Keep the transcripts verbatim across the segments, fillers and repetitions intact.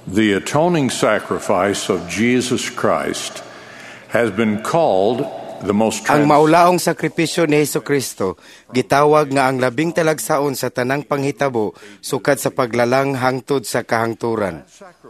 The atoning sacrifice of Jesus Christ has been called the most Ang trans- maulaong sakripisyo ni Hesukristo gitawag nga ang labing talagsaon sa tanang panghitabo sukad sa paglalang hangtod sa kahangturan.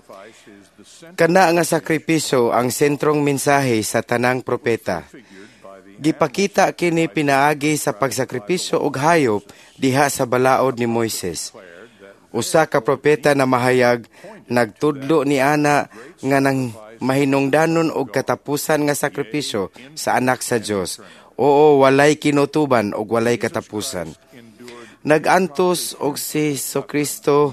Kana nga sakripisyo ang sentrong mensahe sa tanang propeta. Gipakita kini pinaagi sa pagsakripisyo og hayop diha sa balaod ni Moises. Usa ka propeta na mahayag nagtudlo ni ana nga nang mahinungdanon og katapusan nga sakripisyo sa anak sa Dios. Oo, walay kinutuban og walay katapusan. Nagantos og si Hesukristo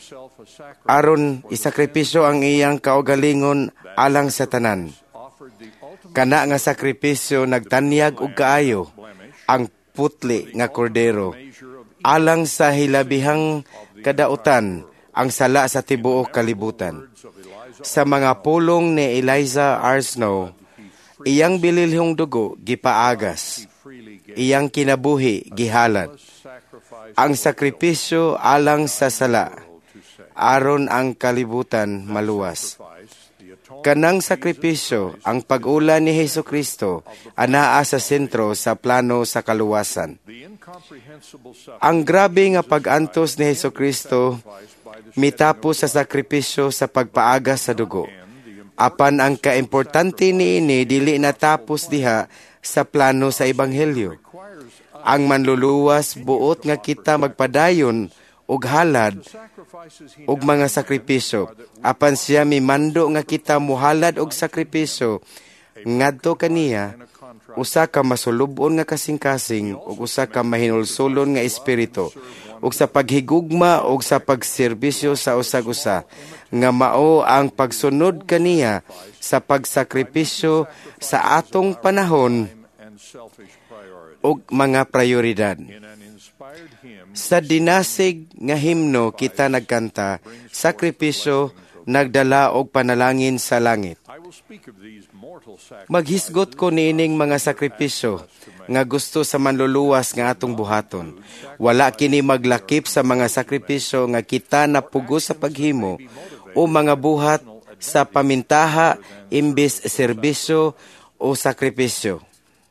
aron isakripisyo ang iyang kaugalingon alang sa tanan. Kana nga sakripisyo nagtanyag og kaayo ang putli nga kordero alang sa hilabihang kadautan ang sala sa tibuok kalibutan. Sa mga pulong ni Eliza R. Snow, iyang bililhong dugo gipaagas, iyang kinabuhi gihalad. Ang sakripisyo alang sa sala, aron ang kalibutan maluwas. Kanang sakripisyo, ang pag-ula ni Hesukristo anaa sa sentro sa plano sa kaluwasan. Ang grabe nga pag-antos ni Hesukristo mitapos sa sakripisyo sa pagpaaga sa dugo. Apan ang kaimportante niini dili natapos diha sa plano sa ebanghelyo. Ang manluluwas buot nga kita magpadayon og halad og mga sakripisyo. Apan siya mimando nga kita muhalad og sakripisyo ngadto kaniya usa ka masulubon nga kasing-kasing ug usa ka mahinulsulon nga espiritu ug sa paghigugma ug sa pagserbisyo sa usag-usa nga mao ang pagsunod kaniya sa pagsakripisyo sa atong panahon ug mga prioridad. Sa dinasig nga himno kita nagkanta, sakripisyo nagdala og panalangin sa langit. Maghisgot ko niining mga sakripisyo nga gusto sa manluluwas nga atong buhaton. Wala kini maglakip sa mga sakripisyo nga kita napugos sa paghimo o mga buhat sa pamintaha imbes serbisyo o sakripisyo.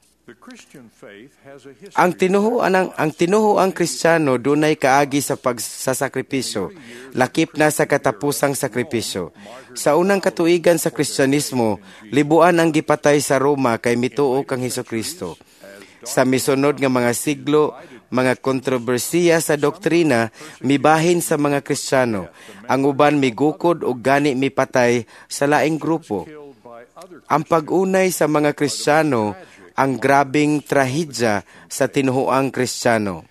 Ang tinuhuan ang ang tinuhuang Kristiyano dunay kaagi sa pagsasakripisyo, lakip na sa katapusang sakripisyo. Sa unang katuigan sa Kristyanismo, libuan ang gipatay sa Roma kay mituo kang Hesukristo. Sa misunod nga mga siglo, mga kontrobersiya sa doktrina mibahin sa mga Kristiyano. Ang uban migukod og gani mipatay sa laing grupo. Ang pag-unay sa mga Kristiyano ang grabing trahedya sa tinuhuang Kristiyano.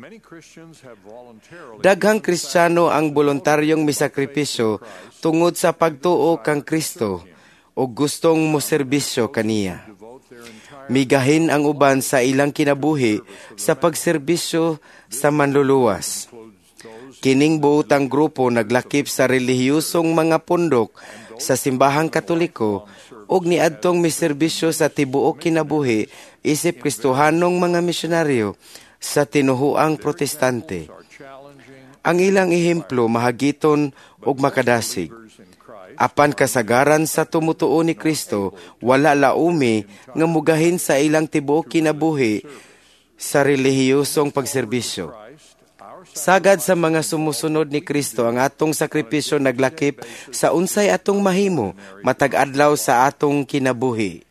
Daghang Kristiyano ang voluntaryong misakripisyo tungod sa pagtuo kang Kristo o gustong moserbisyo kaniya. Migahin ang uban sa ilang kinabuhi sa pagserbisyo sa manluluwas. Kining buotang grupo naglakip sa relihiyosong mga pundok sa simbahang Katoliko og niadtong miserbisyo sa tibuok kinabuhi isip Kristohanong mga misyonaryo sa tinuhuang Protestante. Ang ilang ehemplo mahagiton og makadasig. Apan kasagaran sa tumutuo ni Kristo, wala laumi nga mugahin sa ilang tibuok kinabuhi sa relihiyosong pagserbisyo. Sagad sa mga sumusunod ni Kristo, ang atong sakripisyo naglakip sa unsay atong mahimo matag adlaw sa atong kinabuhi.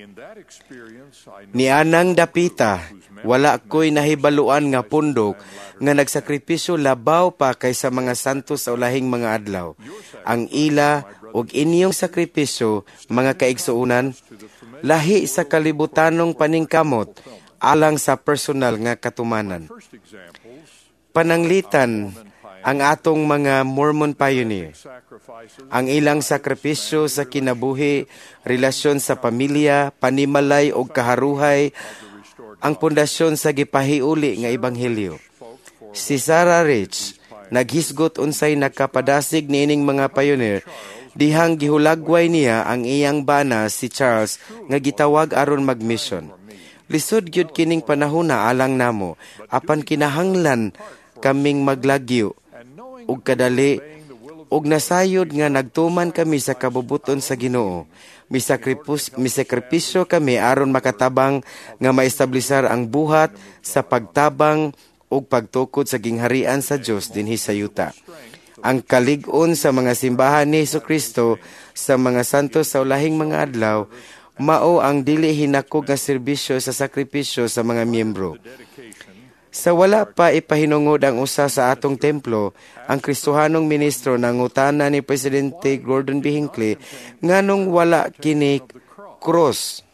Nianang dapita, wala ko'y nahibaluan nga pundok nga nagsakripisyo labaw pa kaysa mga santos sa ulahing mga adlaw. Ang ila ug inyong sakripisyo, mga kaigsuunan, lahi sa kalibutanong paningkamot alang sa personal nga katumanan. Pananglitan ang atong mga Mormon pioneer. Ang ilang sakripisyo sa kinabuhi, relasyon sa pamilya, panimalay o kaharuhay, ang pundasyon sa gipahiuli nga ebanghelyo. Si Sarah Rich, naghisgot unsay nakapadasig niining mga pioneer, dihang gihulagway niya ang iyang bana si Charles nga gitawag aron magmission. Lisod gyud kining panahona alang namo, apan kinahanglan kaming maglagyo ug kadali og nasayod nga nagtuman kami sa kabubuton sa Ginoo. Misakripus, misakripisyo kami aron makatabang nga maestablisar ang buhat sa pagtabang ug pagtukod sa gingharian sa Dios dinhi sa yuta. Ang kalig-on sa mga simbahan ni Jesucristo sa mga santos sa ulahing mga adlaw mao ang dili hinakog nga serbisyo sa sakripisyo sa mga miyembro. Sa wala pa ipahinungod ang usa sa atong templo, ang Kristohanong ministro nangutana ni Presidente Gordon B. Hinckley nganong wala kini cross,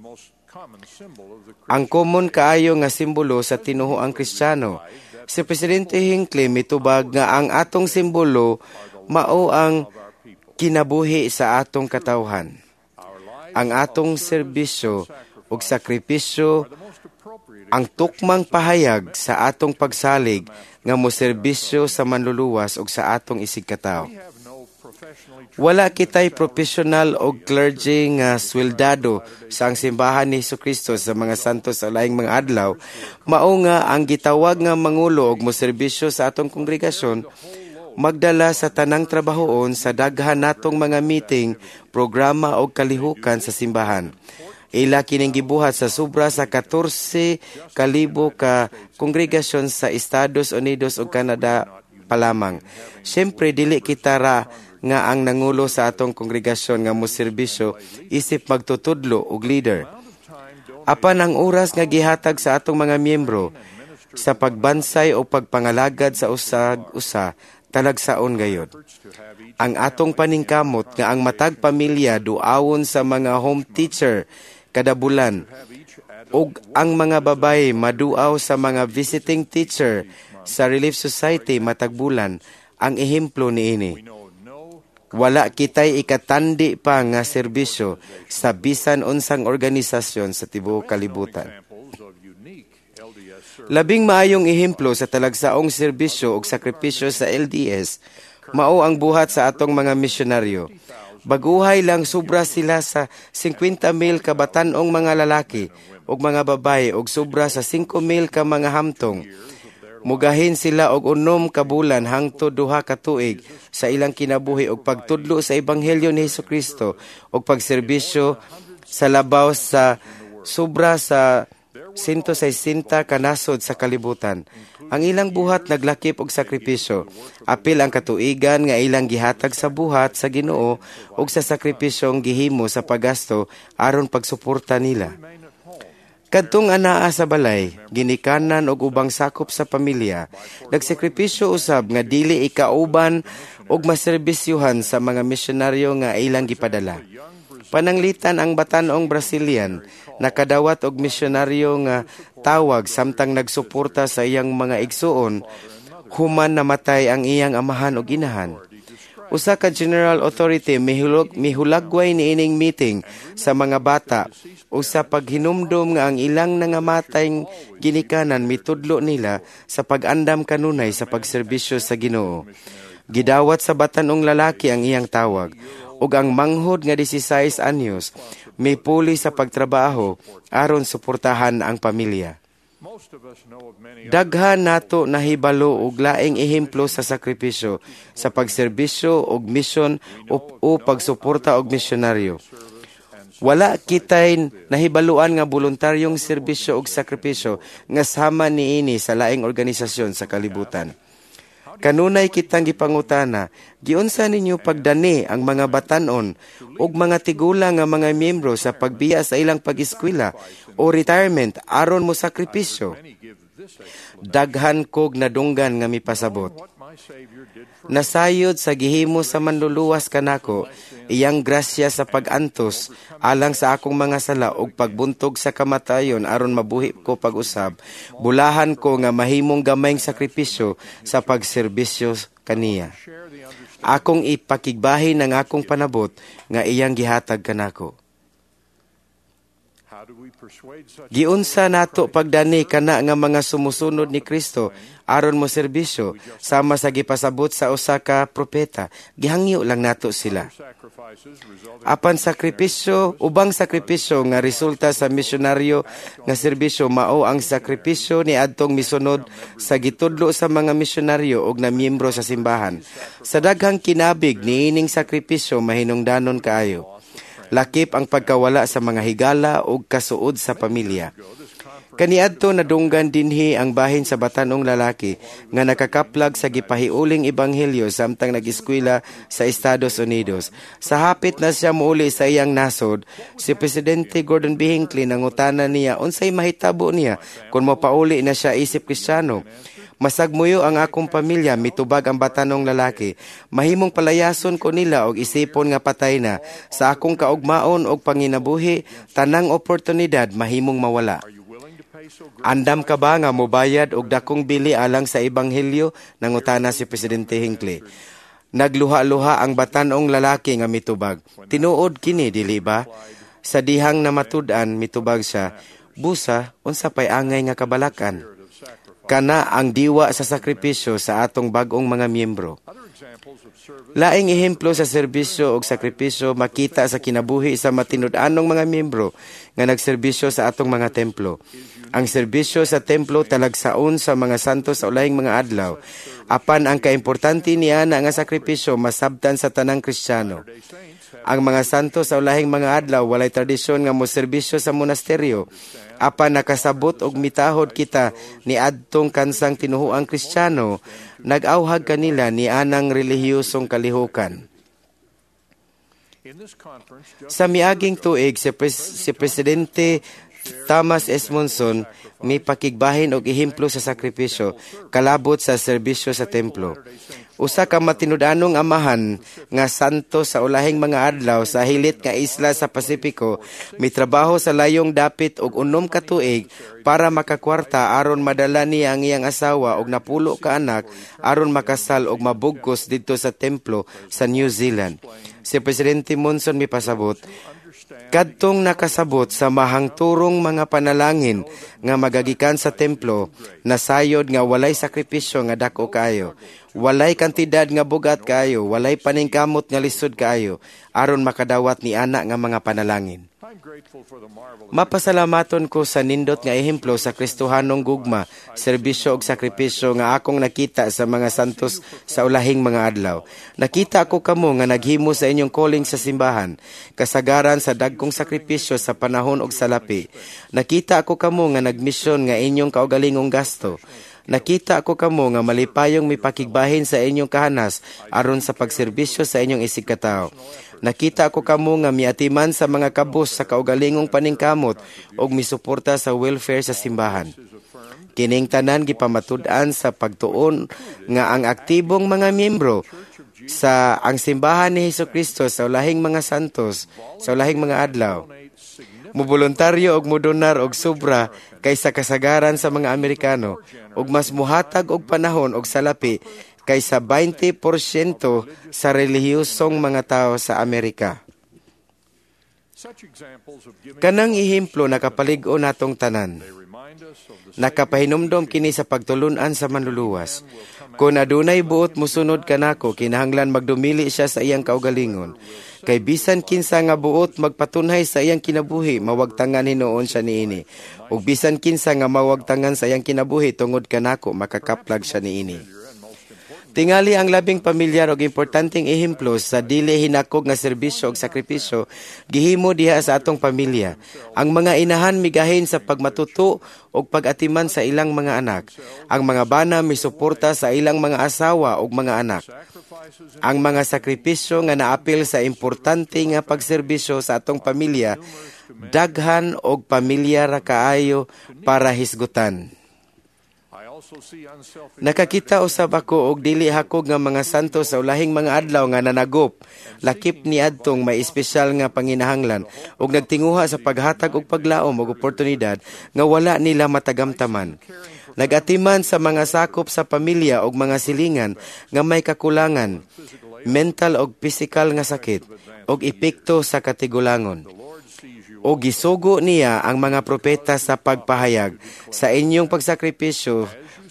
ang common kaayo nga simbolo sa tinuoang Kristiyano. Si Presidente Hinckley mitubag nga ang atong simbolo mao ang kinabuhi sa atong katawhan. Ang atong serbisyo ug sakripisyo ang tukmang pahayag sa atong pagsalig nga moserbisyo sa manluluwas ug sa atong isigkatawo. Wala kitay professional o clergy nga sweldado sa ang simbahan ni Jesucristo sa mga santos sa laing mga adlaw, mao nga ang gitawag nga mangulo og moserbisyo sa atong kongregasyon magdala sa tanang trabahoon sa daghan natong mga meeting, programa o kalihukan sa simbahan. Ila kining gibuhat sa sobra sa fourteen kalibo ka kongregasyon sa Estados Unidos ug Canada pa lamang. Siyempre, dili kita ra nga ang nangulo sa atong kongregasyon nga moserbisyo isip magtutudlo og leader. Apan ang oras nga gihatag sa atong mga miyembro sa pagbansay o pagpangalagad sa usag-usa talagsaon gayod. Ang atong paningkamot nga ang matag pamilya duawon sa mga home teacher kada bulan ug ang mga babae maduaw sa mga visiting teacher sa Relief Society matag bulan ang ehemplo niini. Wala kitay ikatandi pa nga serbisyo sa bisan unsang organisasyon sa tibuok kalibutan. Labing maayong ehemplo sa talagsaong serbisyo ug sakripisyo sa L D S mao ang buhat sa atong mga misyonaryo. Baguhay lang sobra sila sa fifty mil ka batan-ong mga lalaki ug mga babae ug sobra sa five mil ka mga hamtong. Mugahin sila og unom ka bulan hangtod duha ka tuig sa ilang kinabuhi og pagtudlo sa ebanghelyo ni Jesucristo ug pagserbisyo sa labaw sa sobra sa one hundred sixty ka nasod sa kalibutan. Ang ilang buhat naglakip og sakripisyo. Apil ang katuigan nga ilang gihatag sa buhat sa Ginoo ug sa sakripisyong gihimo sa paggasto aron pagsuporta nila. Kadtong anaa sa balay, ginikanan og ubang sakop sa pamilya, nagsakripisyo usab nga dili ikauban og maserbisyuhan sa mga misyonaryo nga ilang gipadala. Pananglitan ang batan-ong Brazilian, nakadawat og misyonaryo nga tawag samtang nagsuporta sa iyang mga igsuon, human namatay ang iyang amahan ug inahan. Usa ka general authority mihulog, mihulagway niining meeting sa mga bata o sa paghinumdom nga ang ilang nangamatay ginikanan mitudlo nila sa pag-andam kanunay sa pagserbisyo sa Ginoo. Gidawat sa batan-ong lalaki ang iyang tawag ug ang manghod nga sixteen anyos may puli sa pagtrabaho aron suportahan ang pamilya. Daghan nato nahibalo og laing ehemplo sa sakripisyo sa pagserbisyo og misyon o, o pagsuporta og misyonaryo. Wala kitay nahibaluan nga voluntaryong serbisyo og sakripisyo nga sama niini sa laing organisasyon sa kalibutan. Kanunay kitang gipangutana, giunsa ninyo pagdani ang mga batan-on ug mga tigulang nga mga miyembro sa pagbiya sa ilang pag-eskwela o retirement aron mo sakripisyo? Daghan kog nadunggan nga mipasabot. Nasayod sa gihimo sa manluluwas kanako, iyang grasya sa pag-antos alang sa akong mga sala ug pagbuntog sa kamatayon aron mabuhi ko pag-usab, bulahan ko nga mahimong gamayng sakripisyo sa pagserbisyo kaniya. Akong ipakigbahin ang akong panabot nga iyang gihatag kanako. Giunsa nato pagdani kana nga mga sumusunod ni Kristo aron mo serbisyo sama sa gipasabot sa usa ka propeta, gihangyo lang nato sila. Apan sakripisyo, ubang sakripisyo nga resulta sa misyonaryo nga serbisyo mao ang sakripisyo ni adtong misunod sa gitudlo sa mga misyonaryo ug na miyembro sa simbahan. Sa daghang kinabig niining sakripisyo mahinungdanon kaayo. Lakip ang pagkawala sa mga higala o kasuod sa pamilya. Kaniadto nadunggan dinhi ang bahin sa batanong lalaki nga nakakaplag sa gipahiuling ebanghelyo samtang nag-eskwela sa Estados Unidos. Sa hapit na siya muuli sa iyang nasod, si Presidente Gordon B. Hinckley nangutana niya unsay mahitabo niya kung mapauli na siya isip Kristiyano. Masagmuyo ang akong pamilya, mitubag ang batanong lalaki. Mahimong palayason ko nila og isipon nga patay na. Sa akong kaugmaon og panginabuhi, tanang oportunidad mahimong mawala. Andam ka ba nga mobayad og dakong bili alang sa ebanghelyo? Nangutana si Presidente Hinckley. Nagluha-luha ang batanong lalaki nga mitubag. Tinuod kini, dili ba? Sa dihang namatud-an, mitubag siya, busa, unsa pay angay nga kabalakan. Kana ang diwa sa sakripisyo sa atong bagong mga miyembro. Laing ehemplo sa serbisyo o sakripisyo makita sa kinabuhi sa matinud-anong mga miyembro nga nagserbisyo sa atong mga templo. Ang serbisyo sa templo talagsaon sa mga santo sa ulahing mga adlaw. Apan ang kaimportante niya na nga sakripisyo masabtan sa tanang Kristiyano. Ang mga santo sa ulahing mga adlaw walay tradisyon nga moserbisyo sa monasteryo. Apan nakasabot og mitahod kita ni adtong kansang tinuhuang Kristiyano, nag-awhag kanila ni anang relihiyosong kalihukan. Sa miaging tuig, si, Pres- si Presidente Thomas S. Monson may pakigbahin og ehemplo sa sakripisyo kalabot sa serbisyo sa templo. Usa ka matinud-anong amahan nga santo sa ulahing mga adlaw sa hilit nga isla sa Pasipiko, mitrabaho sa layong dapit og unom ka tuig para makakwarta aron madala niya ang iyang asawa og napulo ka anak aron makasal og mabugkos didto sa templo sa New Zealand. Si Presidente Monson mipasabot, kadtong nakasabot sa mahangturong mga panalangin nga magagikan sa templo, nasayod nga walay sakripisyo nga dako kaayo, walay kantidad nga bugat kaayo, walay paningkamot nga lisod kaayo, aron makadawat ni ana nga mga panalangin. Mapasalamaton ko sa nindot nga ehemplo sa Kristohanong gugma, serbisyo ug sakripisyo nga akong nakita sa mga santos sa ulahing mga adlaw. Nakita ko kamo nga naghimo sa inyong calling sa simbahan, kasagaran sa dagkong sakripisyo sa panahon og salapi. Nakita ko kamo nga nagmisyon nga inyong kaugalingong gasto. Nakita ko kamo nga malipayong mipakigbahin sa inyong kahanas aron sa pagserbisyo sa inyong isig katao. Nakita ko kamo nga miatiman sa mga kabus sa kaugalingong paningkamot og misuporta sa welfare sa simbahan. Kining tanan gipamatud-an sa pagtuon nga ang aktibong mga miyembro sa ang simbahan ni Hesukristo sa ulahing mga santos sa ulahing mga adlaw moboluntaryo og modonar og sobra kaysa kasagaran sa mga Amerikano ug mas muhatag og panahon og salapi kaysa twenty percent sa relihiyosong mga tao sa Amerika. Kanang ehemplo nakapalig-o natong tanan. Nakapahinumdom kini sa pagtulunan sa manluluwas. Kung adunay buot musunod kanako, kinahanglan magdumili siya sa iyang kaugalingon. Kay bisan kinsa nga buot magpatunhay sa iyang kinabuhi, mawagtangan hinuon siya niini. Ug bisan kinsa nga mawagtangan sa iyang kinabuhi tungod kanako, makakaplag siya niini. Tingali ang labing pamilyar og importanteng ehemplo sa dili hinakog nga serbisyo og sakripisyo gihimo diha sa atong pamilya. Ang mga inahan migahin sa pagmatuto og pag-atiman sa ilang mga anak. Ang mga bana misuporta sa ilang mga asawa og mga anak. Ang mga sakripisyo nga naapil sa importante nga pagserbisyo sa atong pamilya, daghan og pamilya ra kaayo para hisgutan. Nakakita usab ako og dili hakog nga mga santo sa ulahing mga adlaw nga nanagop, lakip ni adtong may espesyal nga panginahanglan ug nagtinguha sa paghatag og paglaom og oportunidad nga wala nila matagamtaman. Nagatiman sa mga sakop sa pamilya og mga silingan nga may kakulangan, mental og pisikal nga sakit ug epekto sa katigulangon. o gisugo niya ang mga propeta sa pagpahayag sa inyong pagsakripisyo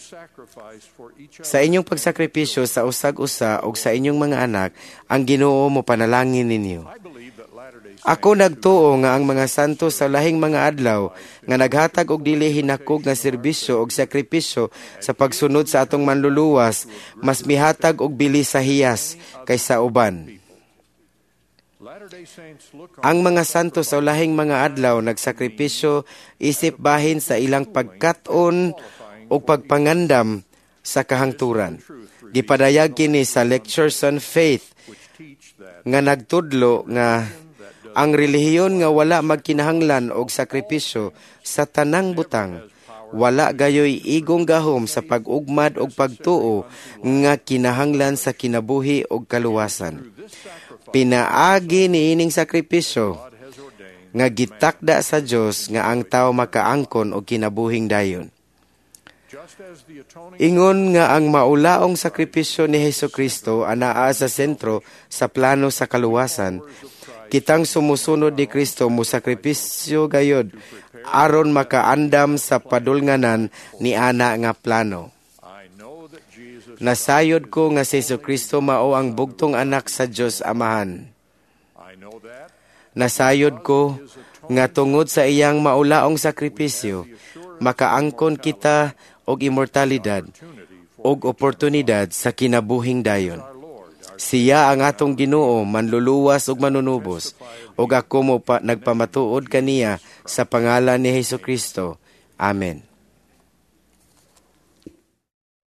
sa inyong pagsakripisyo sa usag-usa o sa inyong mga anak, ang Ginoo mo panalangin ninyo. Ako nagtuo nga ang mga santo sa lahing mga adlaw nga naghatag og dili hinakog nga serbisyo og sakripisyo sa pagsunod sa atong manluluwas, mas mihatag og bili sa hiyas kaysa uban. Ang mga santo sa lahing mga adlaw nagsakripisyo isip bahin sa ilang pagkat-on o pagpangandam sa kahangturan. Gipadayag kini sa Lectures on Faith nga nagtudlo nga ang relihiyon nga wala magkinahanglan og sakripisyo sa tanang butang, wala gayoy igong gahom sa pag-ugmad og pagtuo nga kinahanglan sa kinabuhi og kaluwasan. Pinaagi niining sakripisyo nga gitakda sa Dios nga ang tao makaangkon og kinabuhing dayon. Ingon nga ang maulaong sakripisyo ni Hesukristo anaa sa sentro sa plano sa kaluwasan, kitang sumusunod ni Kristo mo sakripisyo gayod aron makaandam sa padulnganan ni ana nga plano. Nasayod ko nga si Hesukristo mao ang bugtong anak sa Dios Amahan. Nasayod ko nga tungod sa iyang maulaong sakripisyo makaangkon kita og immortalidad og oportunidad sa kinabuhing dayon. Siya ang atong Ginoo, manluluwas ug manunubos, ug ako mo pa nagpamatuod kaniya sa pangalan ni Hesukristo. Amen.